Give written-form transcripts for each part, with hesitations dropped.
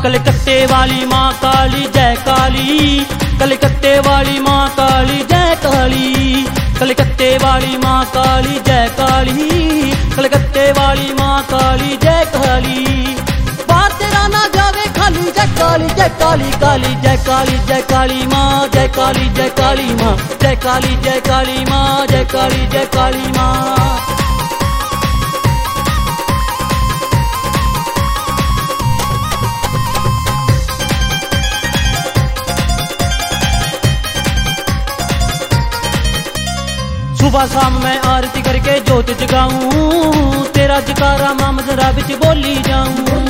कलकत्ते वाली माँ काली जय काली, कलकत्ते वाली माँ काली जय काली, कलकत्ते वाली माँ काली जय काली, कलकत्ते वाली माँ काली जय काली। बात तेरा ना जावे खाली जय काली जय काली काली जय काली जय काली माँ, जय काली जय काली माँ, जय काली जय काली माँ, जय काली जय काली माँ। सुबह शाम मैं आरती करके जोत जगाऊं, तेरा जकारा माँ मजरा बिच बोली जाऊं।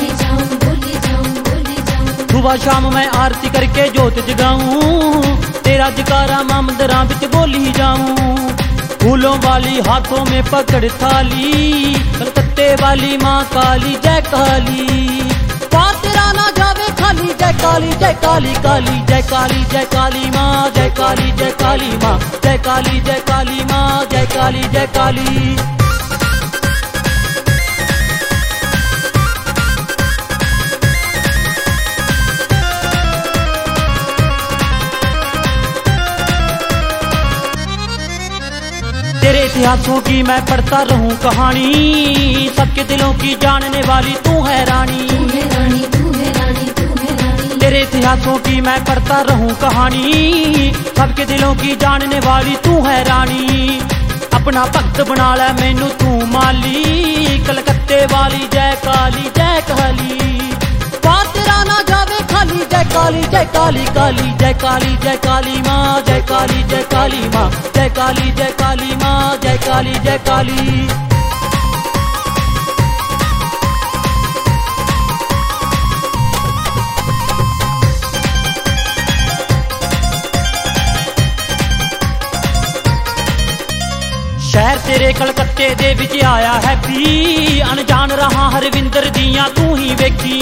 सुबह शाम मैं आरती करके जोत जगाऊं, तेरा जकारा माँ मजरा बिच बोली जाऊं। फूलों वाली हाथों में पकड़ थाली, कलकत्ते वाली माँ काली जय काली। बात तेरा ना जावे खाली जय काली जय काली काली जय काली जय काली माँ, जय काली जय काली माँ, जय काली जय काली माँ, जय काली जय काली। तेरे इतिहासों की मैं पढ़ता रहूं कहानी, सबके दिलों की जानने वाली तू है रानी। तेरे इतिहासों की मैं पढ़ता रहूं कहानी, सबके दिलों की जानने वाली तू है रानी। अपना भक्त बना ले मैनू तू माली, कलकत्ते वाली जय काली जय काली। बात तेरा ना जावे खाली जय काली जय काली काली जय काली जय काली माँ, जय काली जय काली माँ, जय काली जय काली माँ, जय काली जय काली। शहर तेरे कलकत्ते दे विच आया है भी, अनजान रहा हरविंदर दियां तू ही वेखी।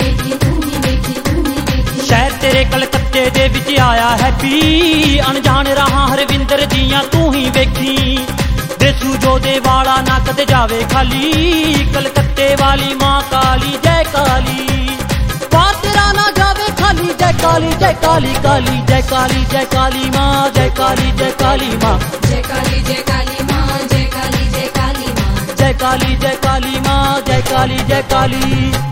शहर तेरे कलकत्ते दे विच आया है भी, अनजान रहा हरविंदर दियां तू ही वेखी। देसू जो दे वाला ना कद जावे खाली, कलकत्ते वाली माँ काली जय काली। बात तेरा ना जावे खाली जय काली जय काली काली जय काली जय काली माँ, जय काली जय काली माँ, जय काली जय काली माँ, जय काली जय काली माँ, जय काली जय काली माँ, जय काली जय काली।